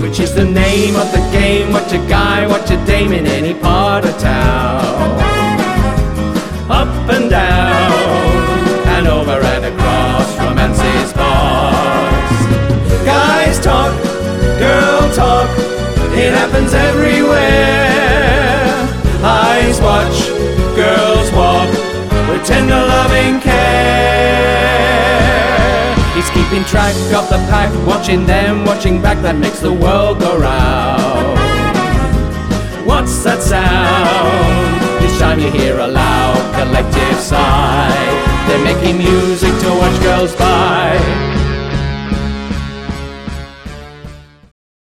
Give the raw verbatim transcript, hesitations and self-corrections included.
which is the name of the game. Watch a guy, watch a dame in any part of town. Up and down, and over and across, romance's bars. Guys talk, girl talk, it happens everywhere. Eyes watch, girls walk, with tender loving care. He's keeping track of the pack, watching them, watching back, that makes the world go round. What's that sound? Each time you hear a loud collective sigh, they're making music to watch girls by.